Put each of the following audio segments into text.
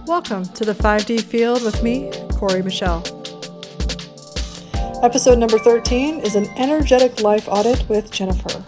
Welcome to the 5D Field with me, Corey Michelle. Episode number 13 is an energetic life audit with Jennifer.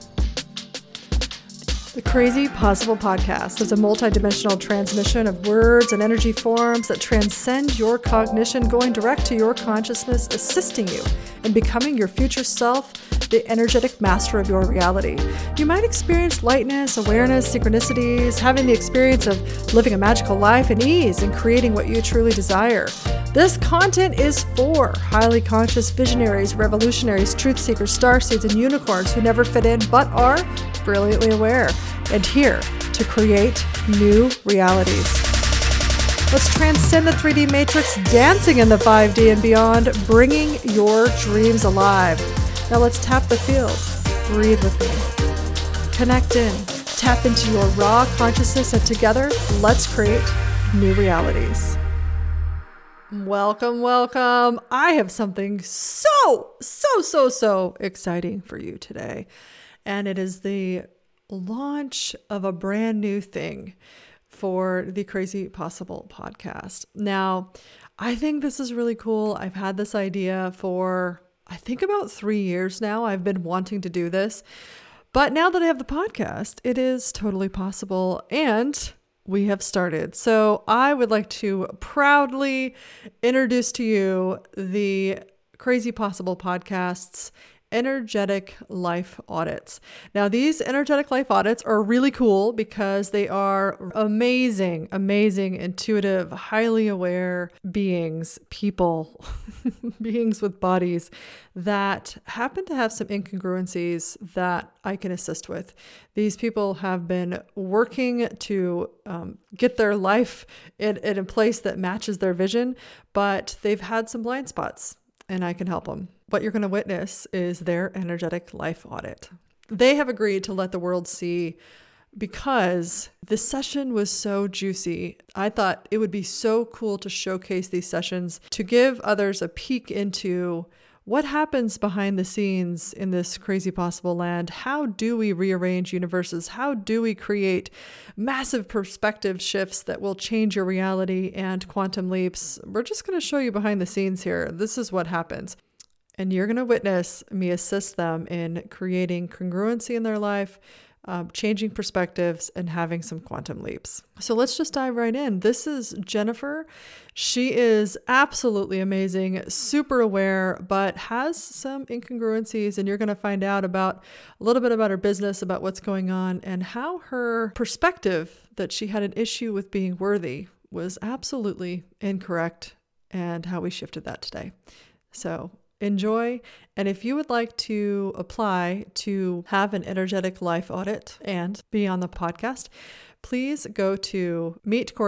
The Crazy Possible Podcast is a multidimensional transmission of words and energy forms that transcend your cognition, going direct to your consciousness, assisting you in becoming your future self, the energetic master of your reality. You might experience lightness, awareness, synchronicities, having the experience of living a magical life and ease and creating what you truly desire. This content is for highly conscious visionaries, revolutionaries, truth seekers, starseeds, and unicorns who never fit in but are brilliantly aware and here to create new realities. Let's transcend the 3D matrix, dancing in the 5D and beyond, bringing your dreams alive. Now let's tap the field. Breathe with me. Connect in. Tap into your raw consciousness, and together, let's create new realities. Welcome, welcome. I have something so exciting for you today. And it is the launch of a brand new thing for the Crazy Possible podcast. Now, I think this is really cool. I've had this idea for, I think, about 3 years now. I've been wanting to do this. But now that I have the podcast, it is totally possible. And we have started. So I would like to proudly introduce to you the Crazy Possible Podcast's energetic life audits. Now, these energetic life audits are really cool because they are amazing, intuitive, highly aware beings, people, beings with bodies that happen to have some incongruencies that I can assist with. These people have been working to get their life in a place that matches their vision, but they've had some blind spots, and I can help them. What you're going to witness is their energetic life audit. They have agreed to let the world see because this session was so juicy. I thought it would be so cool to showcase these sessions, to give others a peek into what happens behind the scenes in this crazy possible land. How do we rearrange universes? How do we create massive perspective shifts that will change your reality and quantum leaps? We're just going to show you behind the scenes here. This is what happens. And you're going to witness me assist them in creating congruency in their life, changing perspectives, and having some quantum leaps. So let's just dive right in. This is Jennifer. She is absolutely amazing, super aware, but has some incongruencies. And you're going to find out about a little bit about her business, about what's going on, and how her perspective that she had an issue with being worthy was absolutely incorrect, and how we shifted that today. So enjoy. And if you would like to apply to have an energetic life audit and be on the podcast, please go to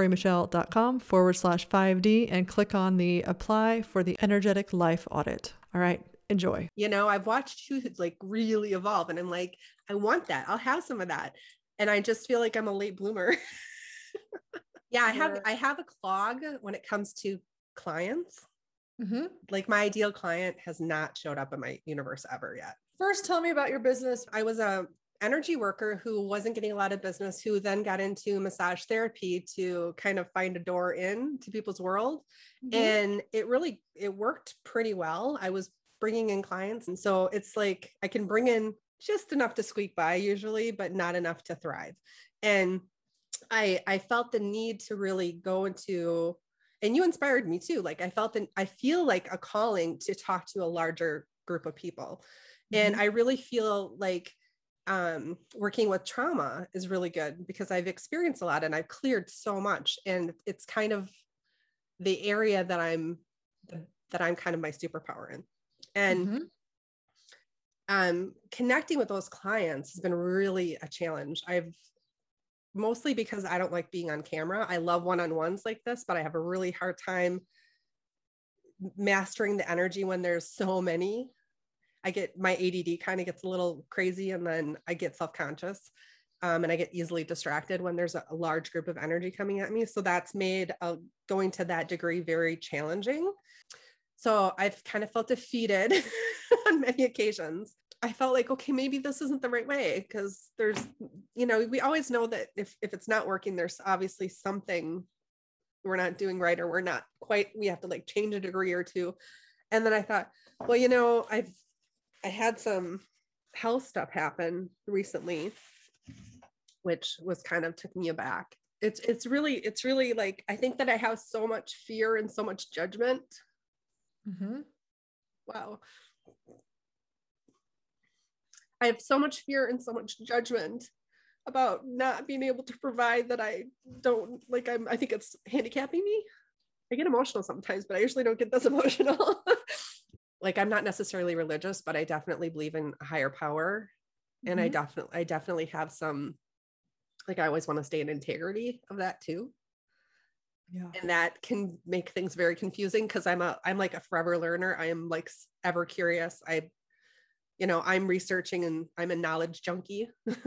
meetcoreymichelle.com/5D and click on the apply for the energetic life audit. All right. Enjoy. You know, I've watched you like really evolve, and I'm like, I want that. I'll have some of that. And I just feel like I'm a late bloomer. Yeah, I have a clog when it comes to clients. Mm-hmm. Like my ideal client has not showed up in my universe ever yet. First, tell me about your business. I was a energy worker who wasn't getting a lot of business, who then got into massage therapy to kind of find a door in to people's world. Mm-hmm. And it worked pretty well. I was bringing in clients. And so it's like, I can bring in just enough to squeak by usually, but not enough to thrive. And I felt the need to really go into, and you inspired me too. Like I feel like a calling to talk to a larger group of people. Mm-hmm. And I really feel like working with trauma is really good because I've experienced a lot and I've cleared so much. And it's kind of the area that I'm kind of my superpower in. And connecting with those clients has been really a challenge. Mostly because I don't like being on camera. I love one-on-ones like this, but I have a really hard time mastering the energy when there's so many. My ADD kind of gets a little crazy, and then I get self-conscious, and I get easily distracted when there's a large group of energy coming at me. So that's made going to that degree very challenging. So I've kind of felt defeated on many occasions. I felt like, okay, maybe this isn't the right way, because there's, we always know that if it's not working, there's obviously something we're not doing right, or we're not quite, we have to like change a degree or two. And then I thought, well, you know, I had some health stuff happen recently, which was kind of took me aback. It's really like, I think that I have so much fear and so much judgment. Mm-hmm. Wow. I have so much fear and so much judgment about not being able to provide, that I don't like, I think it's handicapping me. I get emotional sometimes, but I usually don't get this emotional. Like, I'm not necessarily religious, but I definitely believe in a higher power. And I definitely have some, like, I always want to stay in integrity of that too. Yeah. And that can make things very confusing, because I'm like a forever learner. I am like ever curious. I'm researching, and I'm a knowledge junkie.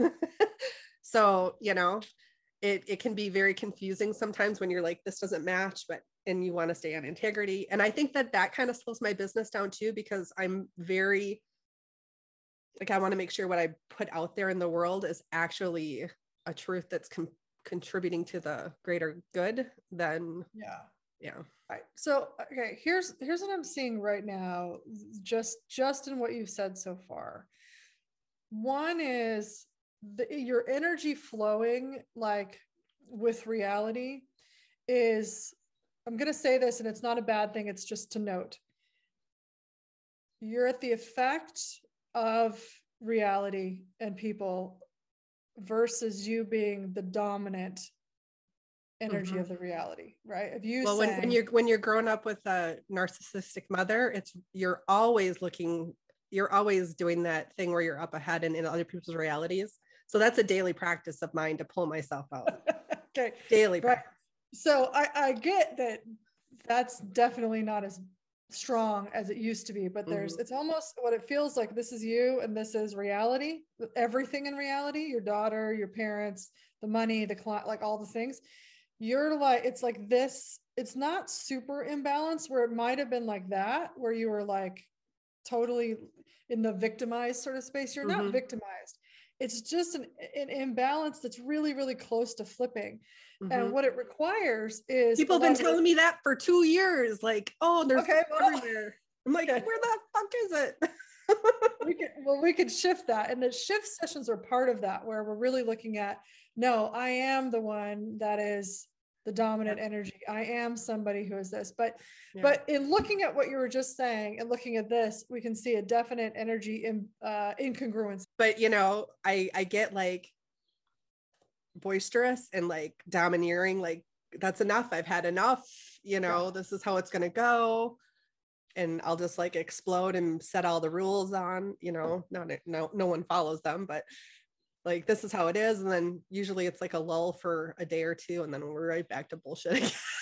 So, it can be very confusing sometimes when you're like, this doesn't match, and you want to stay on integrity. And I think that kind of slows my business down too, because I'm very, like, I want to make sure what I put out there in the world is actually a truth that's contributing to the greater good. Then yeah. Right. So, okay, here's what I'm seeing right now, just in what you've said so far. One is your energy flowing like with reality is, I'm going to say this, and it's not a bad thing, it's just to note. You're at the effect of reality and people versus you being the dominant energy of the reality, right? Of you saying, when you're growing up with a narcissistic mother, you're always doing that thing where you're up ahead and in other people's realities. So that's a daily practice of mine, to pull myself out. Okay. Daily practice. So I get that that's definitely not as strong as it used to be, but it's almost what it feels like. This is you, and this is reality. Everything in reality, your daughter, your parents, the money, the client, like all the things. You're like, it's like this, it's not super imbalanced, where it might have been like that, where you were like totally in the victimized sort of space. You're not victimized. It's just an imbalance that's really, really close to flipping. And what it requires is, people have been telling me that for 2 years, like, oh, there's everywhere. I'm like, where the fuck is it? we could shift that. And the shift sessions are part of that, where we're really looking at, no, I am the one that is the dominant energy. I am somebody who is this. But in looking at what you were just saying and looking at this, we can see a definite energy incongruence. But I get like boisterous and like domineering, like, that's enough. I've had enough. This is how it's gonna go. And I'll just like explode and set all the rules on, no one follows them, but like, this is how it is. And then usually it's like a lull for a day or two, and then we're right back to bullshit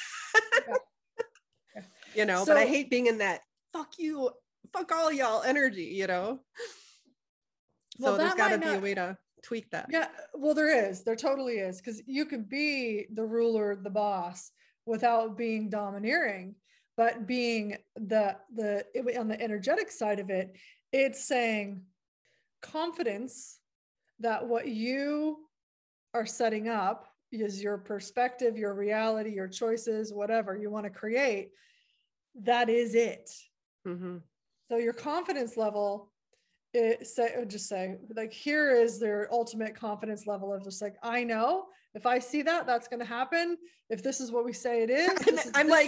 again. But I hate being in that fuck you, fuck all y'all energy, So there's got to be a way to tweak that. Yeah, well, there totally is, because you could be the ruler, the boss, without being domineering, but being the on the energetic side of it, it's saying confidence that what you are setting up is your perspective, your reality, your choices, whatever you want to create, that is it. So your confidence level, just say like, here is their ultimate confidence level of just like, I know if I see that, that's going to happen. If this is what we say it is, I'm like,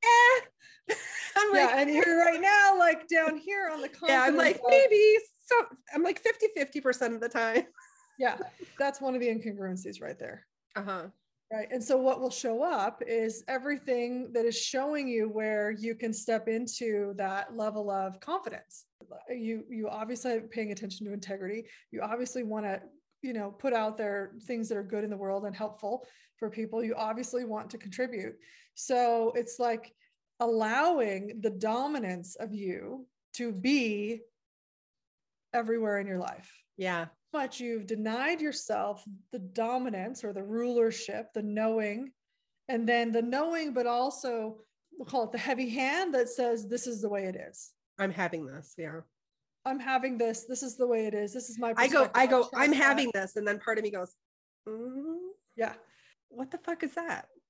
and you're right now, like down here on the confidence. Yeah, I'm like, maybe. So I'm like 50% of the time. Yeah, that's one of the incongruencies right there. Right. And so what will show up is everything that is showing you where you can step into that level of confidence. You obviously are paying attention to integrity. You obviously want to, put out there things that are good in the world and helpful for people. You obviously want to contribute. So it's like allowing the dominance of you to be everywhere in your life. Yeah. But you've denied yourself the dominance or the rulership, the knowing, and then the knowing, but also we'll call it the heavy hand that says, this is the way it is. I'm having this. Yeah. I'm having this. This is the way it is. This is my perspective. I go, I'm having this. And then part of me goes, yeah. What the fuck is that?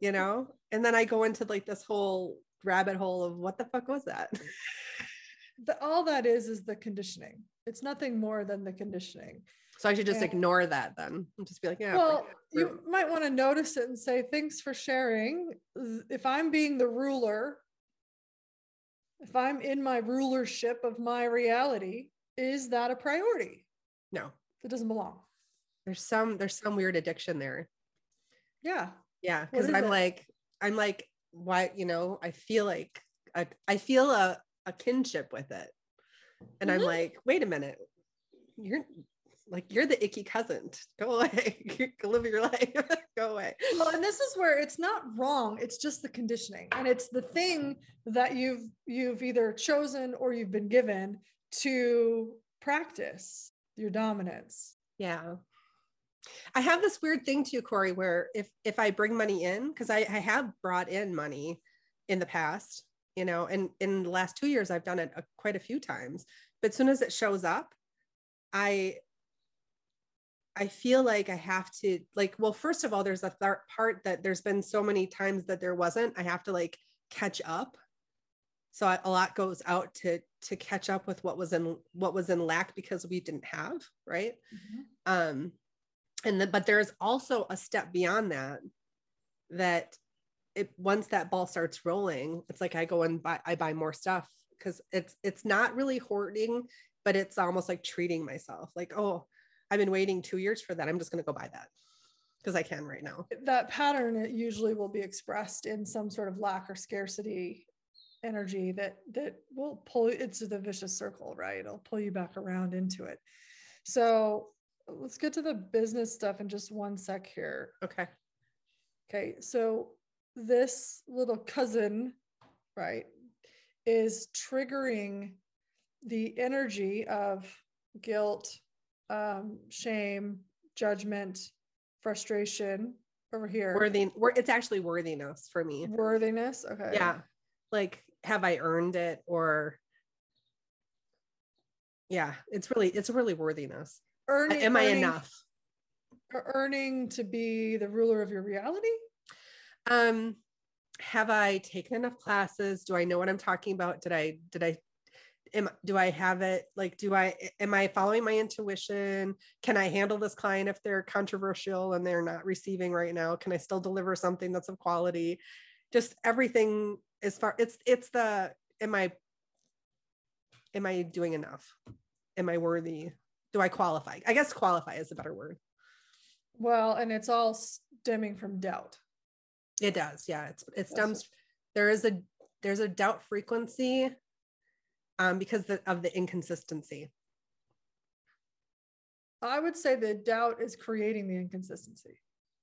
And then I go into like this whole rabbit hole of what the fuck was that? All that is the conditioning. It's nothing more than the conditioning. So I should just ignore that then and just be like, yeah. Well, you might want to notice it and say, thanks for sharing. If I'm being the ruler, if I'm in my rulership of my reality, is that a priority? No, it doesn't belong. There's some weird addiction there. Yeah. Yeah. Cause I'm like, why, I feel like I feel a kinship with it. And I'm like, wait a minute. You're the icky cousin. Go away. Go live your life. Go away. Well, and this is where it's not wrong. It's just the conditioning. And it's the thing that you've either chosen or you've been given to practice your dominance. Yeah. I have this weird thing too, Corey, where if I bring money in, because I have brought in money in the past, and in the last 2 years, I've done it quite a few times. But as soon as it shows up, I feel like I have to well, first of all, there's a part that there's been so many times that there wasn't, I have to like catch up. So a lot goes out to catch up with what was in lack because we didn't have, right? But there's also a step beyond that once that ball starts rolling, it's like I go and buy more stuff because it's not really hoarding, but it's almost like treating myself like, oh, I've been waiting 2 years for that. I'm just going to go buy that because I can right now. That pattern, it usually will be expressed in some sort of lack or scarcity energy that will pull. It's the vicious circle, right? It'll pull you back around into it. So let's get to the business stuff in just one sec here. Okay. So this little cousin, right, is triggering the energy of guilt, shame, judgment, frustration over here. It's actually worthiness for me. Worthiness. Okay. Yeah. Like, have I earned it? Or yeah, it's really worthiness. Am I enough? Earning to be the ruler of your reality? Have I taken enough classes? Do I know what I'm talking about? Do I have it? Like, am I following my intuition? Can I handle this client if they're controversial and they're not receiving right now? Can I still deliver something that's of quality? Just everything as far am I doing enough? Am I worthy? Do I qualify? I guess qualify is a better word. Well, and it's all stemming from doubt. It does. Yeah. It stems. There's a doubt frequency because of the inconsistency. I would say the doubt is creating the inconsistency.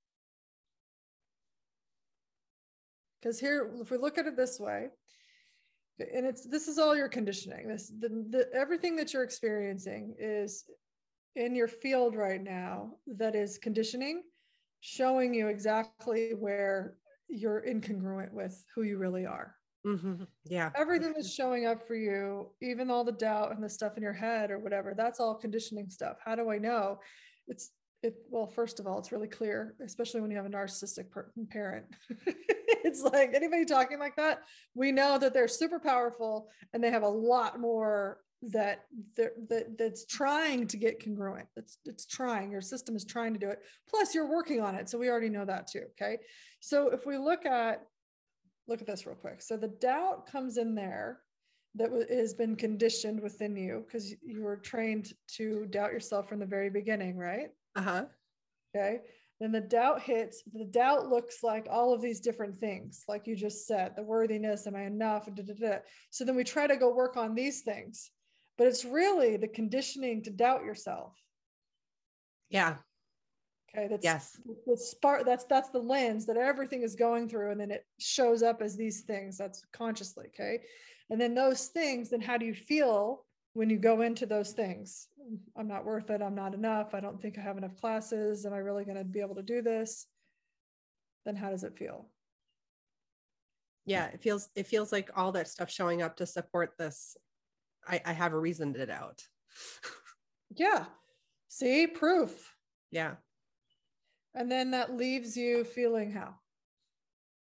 Because here, if we look at it this way, and this is all your conditioning. Everything that you're experiencing is in your field right now that is conditioning, showing you exactly where you're incongruent with who you really are. Mm-hmm. Yeah. Everything that's showing up for you, even all the doubt and the stuff in your head or whatever, that's all conditioning stuff. How do I know? Well, first of all, it's really clear, especially when you have a narcissistic parent. It's like anybody talking like that, we know that they're super powerful and they have a lot more that's trying to get congruent. It's trying. Your system is trying to do it. Plus, you're working on it, so we already know that too. Okay, so if we look at this real quick. So the doubt comes in there that has been conditioned within you because you were trained to doubt yourself from the very beginning, right? Okay. Then the doubt hits. The doubt looks like all of these different things, like you just said, the worthiness, am I enough? So then we try to go work on these things, but it's really the conditioning to doubt yourself. Yeah. Okay. That's the lens that everything is going through. And then it shows up as these things. That's consciously. Okay. And then those things, then how do you feel when you go into those things? I'm not worth it. I'm not enough. I don't think I have enough classes. Am I really going to be able to do this? Then how does it feel? Yeah, it feels like all that stuff showing up to support this. I have a reason to doubt. Yeah. See, proof. Yeah. And then that leaves you feeling how?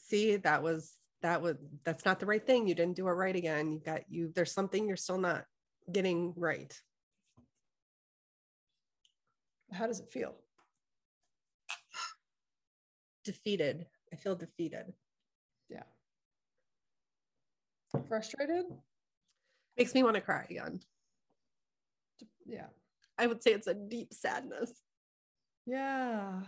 see, that's not the right thing. You didn't do it right again. There's something you're still not getting right. How does it feel? Defeated. I feel defeated. Yeah. Frustrated? Makes me want to cry again. Yeah. I would say it's a deep sadness. Yeah.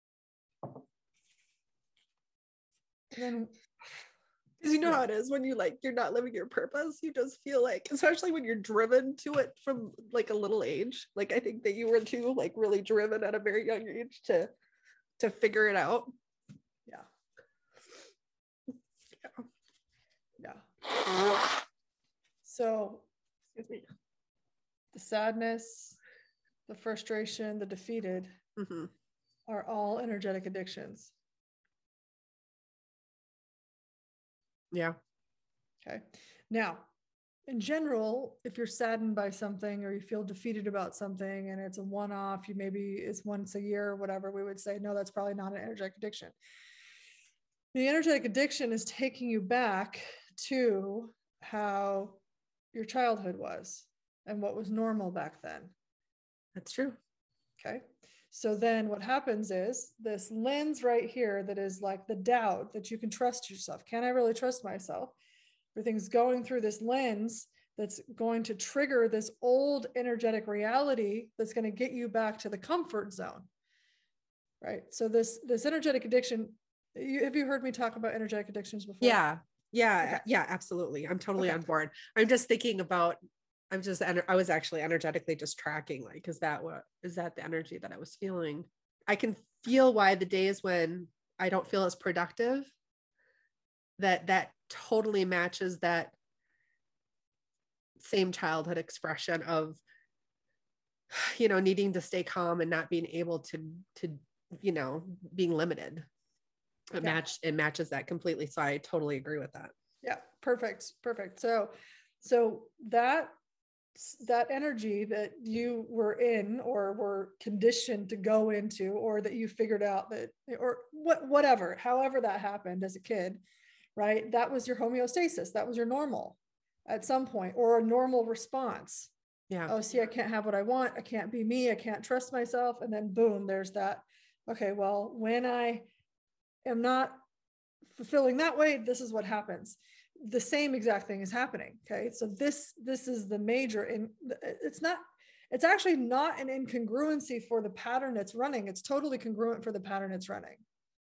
And then, because you know how it is when you're not living your purpose. You just feel like, especially when you're driven to it from like a little age. Like I think that you were too, like really driven at a very young age to figure it out. Yeah. So, excuse me. The sadness, the frustration, the defeated are all energetic addictions. Yeah. Okay. Now, in general, if you're saddened by something or you feel defeated about something and it's a one-off, it's once a year or whatever, we would say, no, that's probably not an energetic addiction. The energetic addiction is taking you back to how your childhood was and what was normal back then. That's true. Okay. So then what happens is this lens right here that is like the doubt that you can trust yourself. Can I really trust myself? Everything's going through this lens that's going to trigger this old energetic reality that's going to get you back to the comfort zone. Right. So this energetic addiction, have you heard me talk about energetic addictions before? Yeah. Okay. Yeah, absolutely. I'm totally on board. I'm just thinking about, I was actually energetically just tracking, like, is that the energy that I was feeling? I can feel why the days when I don't feel as productive, that totally matches that same childhood expression of, needing to stay calm and not being able to, being limited. It matches that completely. So I totally agree with that. Yeah. Perfect. So that energy that you were in or were conditioned to go into, or that you figured out that, or whatever, however that happened as a kid, right? That was your homeostasis. That was your normal at some point, or a normal response. Yeah. Oh, see, I can't have what I want. I can't be me. I can't trust myself. And then boom, there's that. Okay, well, when I am not fulfilling that way, this is what happens. The same exact thing is happening. Okay. So this is the major, and it's actually not an incongruency for the pattern it's running. It's totally congruent for the pattern it's running.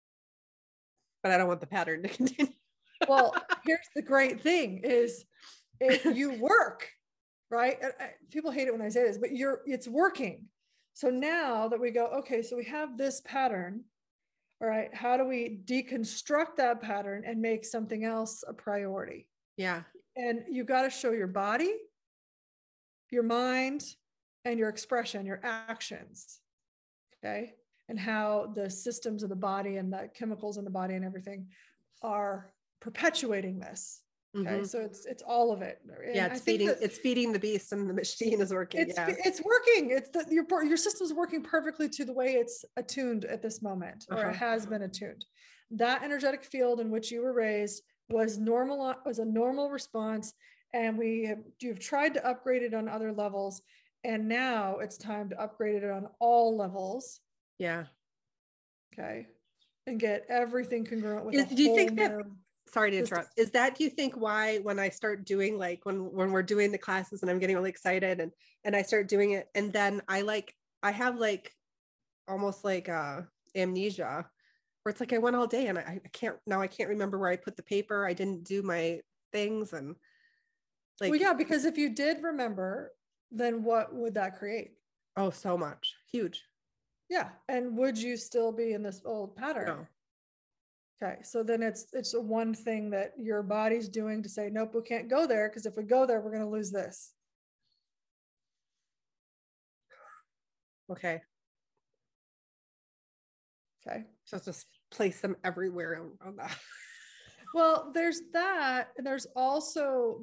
But I don't want the pattern to continue. Well, here's the great thing is if you work, right? People hate it when I say this, but it's working. So now that we go, okay, so we have this pattern. All right, how do we deconstruct that pattern and make something else a priority? Yeah. And you got to show your body, your mind, and your expression, your actions. Okay. And how the systems of the body and the chemicals in the body and everything are perpetuating this. Okay. So it's all of it. And yeah. It's feeding the beast, and the machine is working. It's working. It's your system's working perfectly to the way it's attuned at this moment, or it has been attuned. That energetic field in which you were raised was a normal response. And you've tried to upgrade it on other levels. And now it's time to upgrade it on all levels. Yeah. Okay. And get everything congruent with do you think that, sorry to interrupt, do you think why when I start doing, like, when we're doing the classes and I'm getting really excited and I start doing it, and then I have like almost like amnesia, where it's like I went all day and I can't remember where I put the paper. I didn't do my things, and like, well, yeah, because if you did remember, then what would that create? Oh, so much. Huge. Yeah. And would you still be in this old pattern? No. Okay. So then it's a one thing that your body's doing to say, nope, we can't go there, because if we go there, we're going to lose this. Okay. So just place them everywhere around that. Well, there's that. And there's also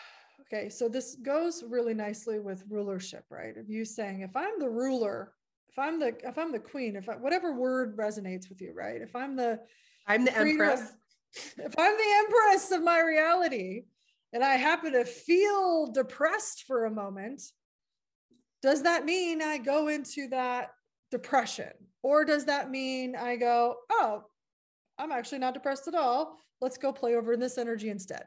okay, so this goes really nicely with rulership, right? Of you saying, if I'm the ruler, if I'm the queen, whatever word resonates with you, right? If I'm the empress. If I'm the empress of my reality and I happen to feel depressed for a moment, does that mean I go into that depression? Or does that mean I go, oh, I'm actually not depressed at all. Let's go play over in this energy instead.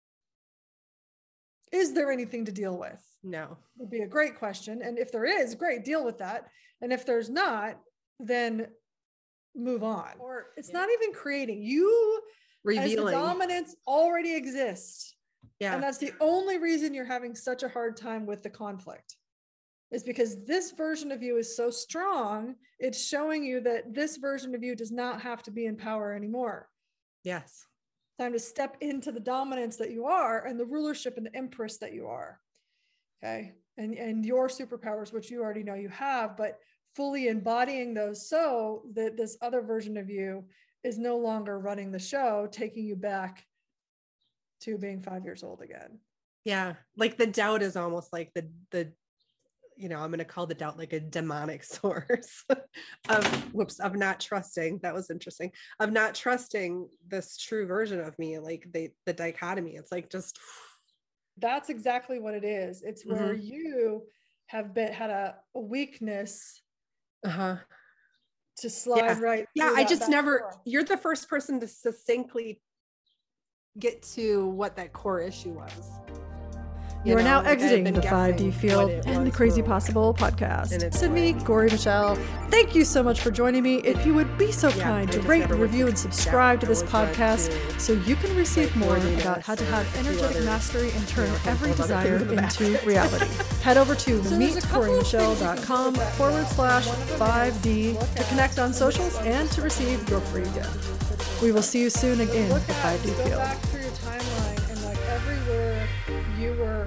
Is there anything to deal with? No. Would be a great question. And if there is, great, deal with that. And if there's not, then move on. Or it's not even creating. You revealing. As the dominance already exists. Yeah. And that's the only reason you're having such a hard time with the conflict, is because this version of you is so strong. It's showing you that this version of you does not have to be in power anymore. Yes. Time to step into the dominance that you are and the rulership and the empress that you are. Okay. And your superpowers, which you already know you have, but fully embodying those so that this other version of you is no longer running the show, taking you back to being 5 years old again. Yeah. Like the doubt is almost like the I'm going to call the doubt like a demonic source of not trusting. That was interesting. Of not trusting this true version of me, like the dichotomy. It's like just. That's exactly what it is. It's where you have had a weakness to slide right. Yeah. I just never, you're the first person to succinctly get to what that core issue was. You are now exiting the 5D Field and the Crazy Possible podcast. It's me, Gori Michelle. Thank you so much for joining me. If you would be so kind to rate, review, and subscribe to this podcast so you can receive more about how to have energetic mastery and turn every desire into reality. Head over to meetcorimichelle.com/5D to connect on socials and to receive your free gift. We will see you soon again at the 5D Field. Back through your timeline and like everywhere you were,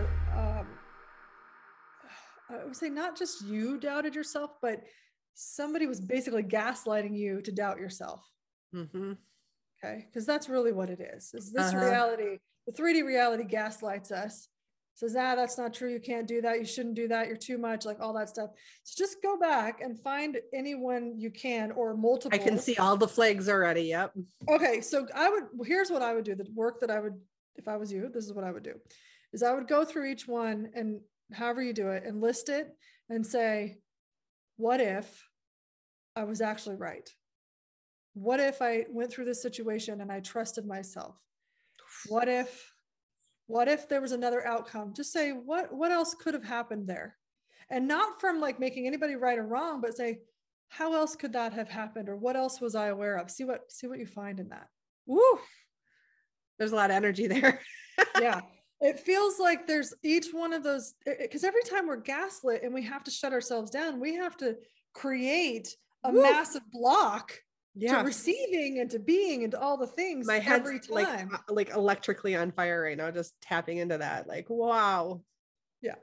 I would say not just you doubted yourself, but somebody was basically gaslighting you to doubt yourself. Okay. Because that's really what it is this reality, the 3D reality gaslights us, says, that's not true. You can't do that. You shouldn't do that. You're too much, like all that stuff. So just go back and find anyone you can, or multiple. I can see all the flags already. Yep. Okay. So here's what I would do. The work that I would, if I was you, this is what I would do, is I would go through each one and however you do it and list it and say, what if I was actually right? What if I went through this situation and I trusted myself? What if there was another outcome? Just say, what else could have happened there? And not from like making anybody right or wrong, but say, how else could that have happened? Or what else was I aware of? See what you find in that. Woo! There's a lot of energy there. Yeah. It feels like there's each one of those, because every time we're gaslit and we have to shut ourselves down, we have to create a massive block to receiving and to being and to all the things. My head's every time. like electrically on fire right now, just tapping into that. Like, wow. Yeah.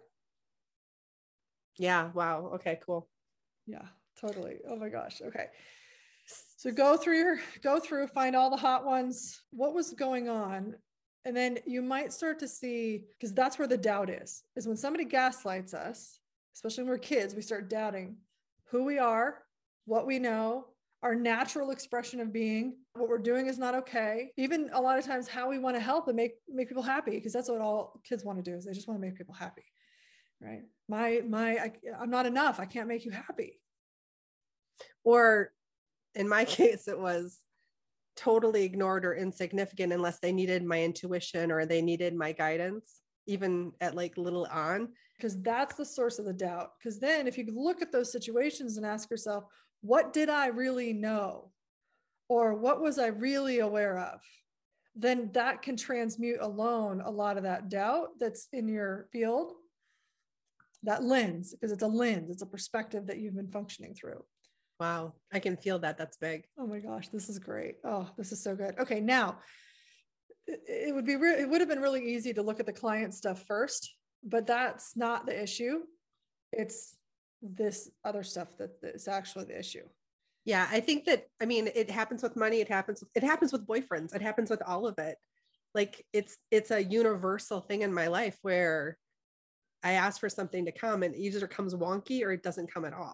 Yeah. Wow. Okay, cool. Yeah, totally. Oh my gosh. Okay. So go through, find all the hot ones. What was going on? And then you might start to see, because that's where the doubt is when somebody gaslights us, especially when we're kids, we start doubting who we are, what we know, our natural expression of being. What we're doing is not okay. Even a lot of times how we want to help and make people happy, because that's what all kids want to do, is they just want to make people happy, right? I'm not enough. I can't make you happy. Or in my case, it was totally ignored or insignificant unless they needed my intuition or they needed my guidance, even at like little on. Because that's the source of the doubt. Because then if you look at those situations and ask yourself, what did I really know? Or what was I really aware of? Then that can transmute alone a lot of that doubt that's in your field. That lens, because it's a lens, it's a perspective that you've been functioning through. Wow. I can feel that. That's big. Oh my gosh. This is great. Oh, this is so good. Okay. Now it would have been really easy to look at the client stuff first, but that's not the issue. It's this other stuff that is actually the issue. Yeah. I think that, it happens with money. It happens with boyfriends. It happens with all of it. Like it's a universal thing in my life where I ask for something to come and it either comes wonky or it doesn't come at all.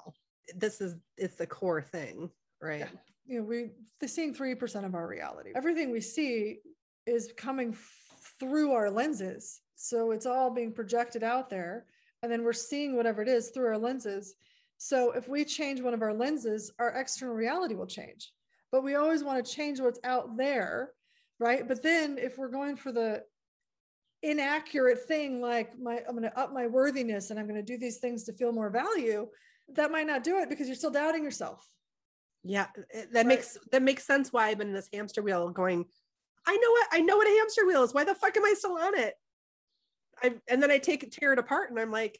it's the core thing, right? Yeah. You know, we're seeing 3% of our reality. Everything we see is coming through our lenses. So it's all being projected out there. And then we're seeing whatever it is through our lenses. So if we change one of our lenses, our external reality will change. But we always want to change what's out there, right? But then if we're going for the inaccurate thing, like I'm going to up my worthiness and I'm going to do these things to feel more value, that might not do it because you're still doubting yourself. Yeah, that makes sense why I've been in this hamster wheel going, I know what a hamster wheel is. Why the fuck am I still on it? And then I tear it apart and I'm like,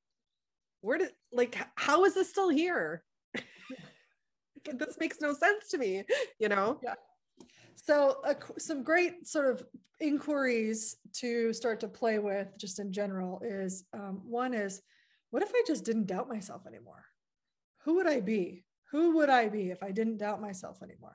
how is this still here? This makes no sense to me, you know? Yeah. So some great sort of inquiries to start to play with just in general is, one is, what if I just didn't doubt myself anymore? Who would I be? Who would I be if I didn't doubt myself anymore?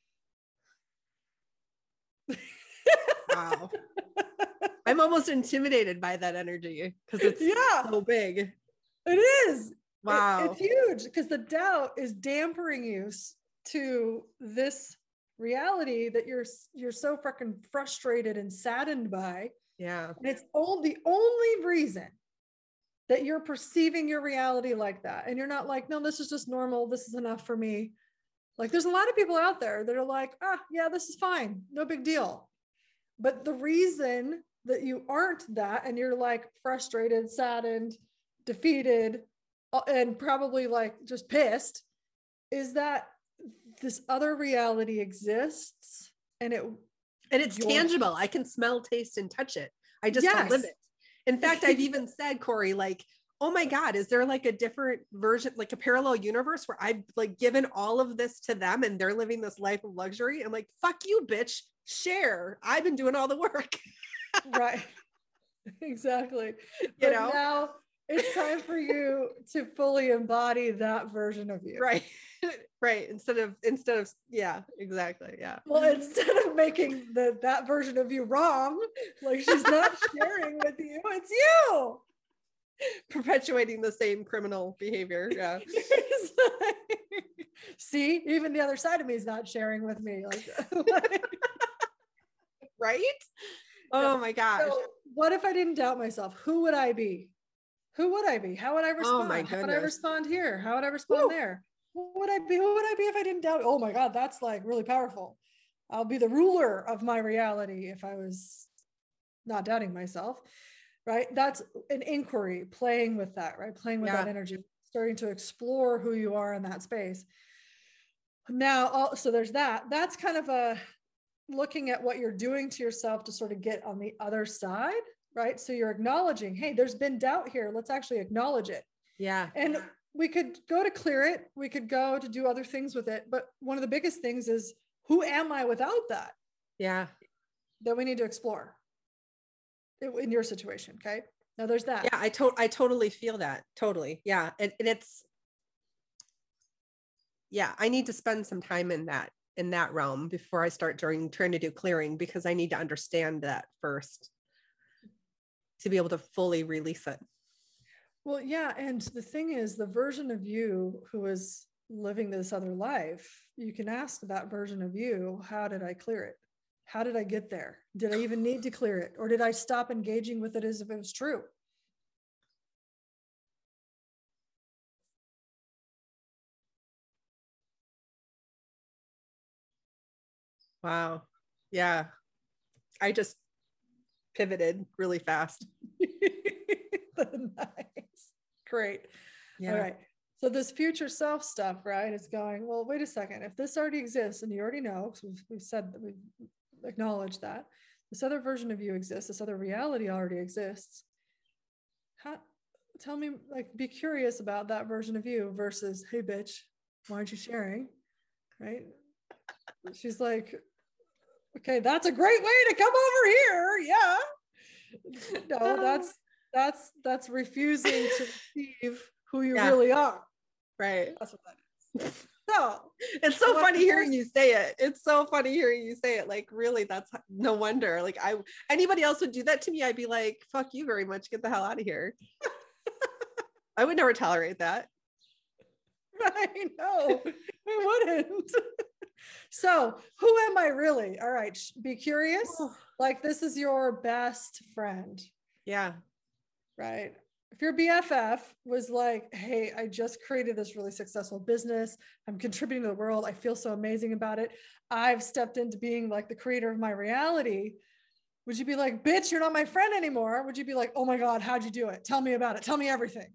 Wow. I'm almost intimidated by that energy because it's so big. It is. Wow. It's huge because the doubt is dampening you to this reality that you're so freaking frustrated and saddened by. Yeah. And it's the only reason that you're perceiving your reality like that. And you're not like, no, this is just normal. This is enough for me. Like there's a lot of people out there that are like, yeah, this is fine. No big deal. But the reason that you aren't that, and you're like frustrated, saddened, defeated, and probably like just pissed, is that this other reality exists and it's tangible. I can smell, taste, and touch it. I just don't live it. In fact, I've even said, Corey, like, oh my God, is there like a different version, like a parallel universe where I've like given all of this to them and they're living this life of luxury? I'm like, fuck you, bitch, share. I've been doing all the work. Right. Exactly. You know, now it's time for you to fully embody that version of you. Right. Right. Instead of, yeah, exactly. Yeah. Well, instead of making that version of you wrong, like she's not sharing with you, it's you perpetuating the same criminal behavior. Yeah. See, even the other side of me is not sharing with me. Right? Oh my gosh. So what if I didn't doubt myself? Who would I be? Who would I be? How would I respond? Oh my goodness. How would I respond here? How would I respond there? Who would I be? Who would I be if I didn't doubt? Oh my God, that's like really powerful. I'll be the ruler of my reality if I was not doubting myself, right? That's an inquiry, playing with that, right? Playing with that energy, starting to explore who you are in that space. Now, so there's that. That's kind of a looking at what you're doing to yourself to sort of get on the other side, right? So you're acknowledging, hey, there's been doubt here. Let's actually acknowledge it. Yeah. And we could go to clear it. We could go to do other things with it. But one of the biggest things is, who am I without that? Yeah. That we need to explore in your situation. Okay. Now there's that. Yeah. I totally feel that. Totally. Yeah. And it's, yeah, I need to spend some time in that realm before I start trying to do clearing, because I need to understand that first to be able to fully release it. Well, yeah. And the thing is, the version of you who is living this other life, you can ask that version of you, how did I clear it? How did I get there? Did I even need to clear it? Or did I stop engaging with it as if it was true? Wow. Yeah. I just pivoted really fast. Nice. Great. Yeah. All right. So this future self stuff, right, is going, well, wait a second. If this already exists, and you already know, because we've said that, we've acknowledged that this other version of you exists, this other reality already exists. Tell me, like, be curious about that version of you versus, hey, bitch, why aren't you sharing? Right? She's like, okay, that's a great way to come over here. Yeah. No, that's refusing to receive who you really are. Right. That's what that is. So it's so funny hearing you say it. It's so funny hearing you say it. Like, really, that's no wonder. Like, anybody else would do that to me, I'd be like, fuck you very much. Get the hell out of here. I would never tolerate that. I know. I wouldn't. So who am I really? All right. Be curious. Like this is your best friend. Yeah. Right. If your BFF was like, hey, I just created this really successful business. I'm contributing to the world. I feel so amazing about it. I've stepped into being like the creator of my reality. Would you be like, bitch, you're not my friend anymore? Would you be like, oh my God, how'd you do it? Tell me about it. Tell me everything.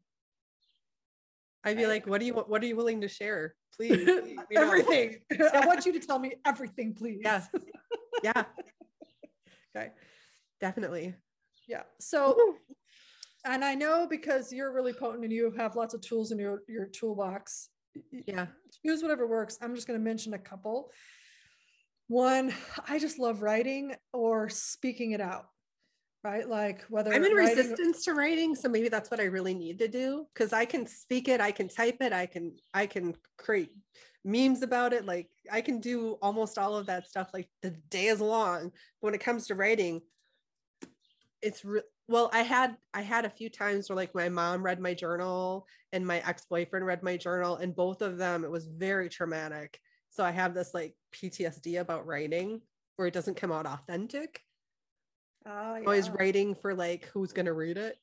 I'd be like, what are you willing to share? Please. Everything. I want you to tell me everything, please. Yeah. Yeah. Okay. Definitely. Yeah. So, and I know because you're really potent and you have lots of tools in your toolbox. Yeah. Choose whatever works. I'm just going to mention a couple. One, I just love writing or speaking it out. Right? Like whether I'm in resistance to writing. So maybe that's what I really need to do. Cause I can speak it. I can type it. I can create memes about it. Like I can do almost all of that stuff. Like the day is long. But when it comes to writing, it's well, I had a few times where like my mom read my journal and my ex-boyfriend read my journal, and both of them, it was very traumatic. So I have this like PTSD about writing where it doesn't come out authentic. Oh, yeah. Always writing for like who's going to read it.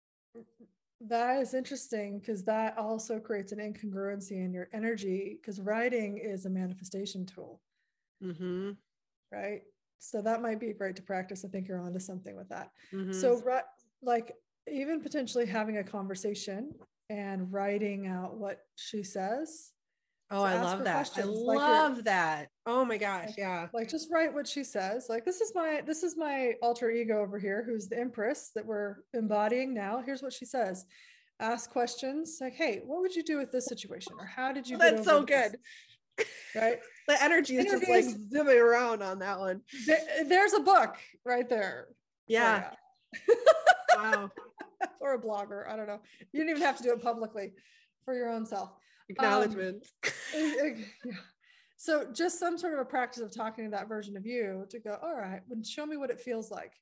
That is interesting because that also creates an incongruency in your energy because writing is a manifestation tool. Mm-hmm. Right. So that might be great to practice. I think you're onto something with that. Mm-hmm. So like even potentially having a conversation and writing out what she says. Oh, I love that. I love that. Oh my gosh. Yeah. Like just write what she says. Like, this is my alter ego over here, who's the Empress that we're embodying now. Here's what she says. Ask questions like, hey, what would you do with this situation? Or how did you get That's so good. Right? The energy is just like zooming around on that one. There's a book right there. Yeah. Wow. Or a blogger. I don't know. You don't even have to do it publicly for your own self. Acknowledgement. Yeah. So just some sort of a practice of talking to that version of you to go, all right, show me what it feels like.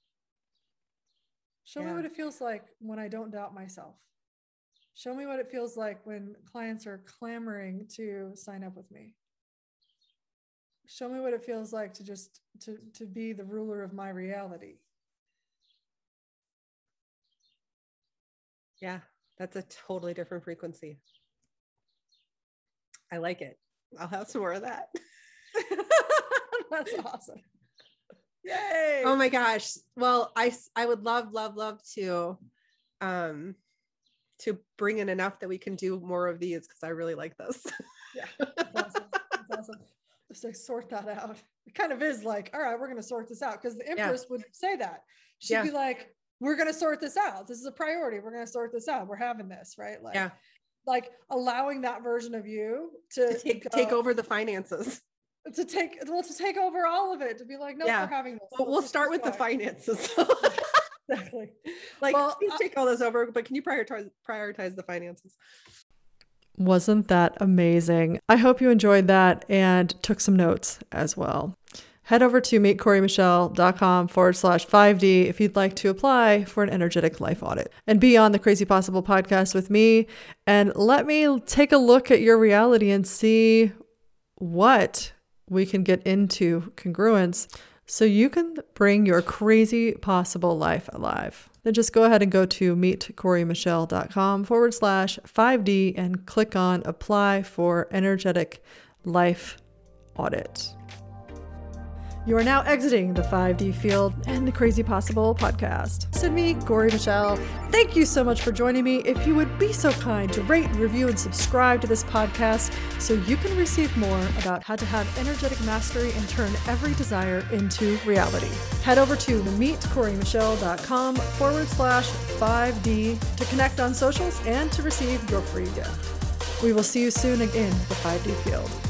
Show me what it feels like when I don't doubt myself. Show me what it feels like when clients are clamoring to sign up with me. Show me what it feels like to just to be the ruler of my reality. Yeah, that's a totally different frequency. I like it. I'll have some more of that. That's awesome. Yay. Oh my gosh. Well, I would love to bring in enough that we can do more of these because I really like this. Yeah, that's awesome. That's awesome. Just like sort that out. It kind of is like, all right, we're going to sort this out because the Empress would say that. She'd be like, we're going to sort this out. This is a priority. We're going to sort this out. We're having this, right? Like, like allowing that version of you to take over the finances. To take over all of it, to be like, no, we're having this. Well, we'll start with the finances. Exactly. Like, please take all this over, but can you prioritize the finances? Wasn't that amazing? I hope you enjoyed that and took some notes as well. Head over to meetcorymichelle.com/5D if you'd like to apply for an energetic life audit and be on the Crazy Possible podcast with me. And let me take a look at your reality and see what we can get into congruence so you can bring your crazy possible life alive. Then just go ahead and go to meetcorymichelle.com/5D and click on apply for energetic life audit. You are now exiting the 5D field and the Crazy Possible podcast. Send me, Cory Michelle. Thank you so much for joining me. If you would be so kind to rate, review, and subscribe to this podcast so you can receive more about how to have energetic mastery and turn every desire into reality. Head over to meetcorymichelle.com/5D to connect on socials and to receive your free gift. We will see you soon in the 5D field.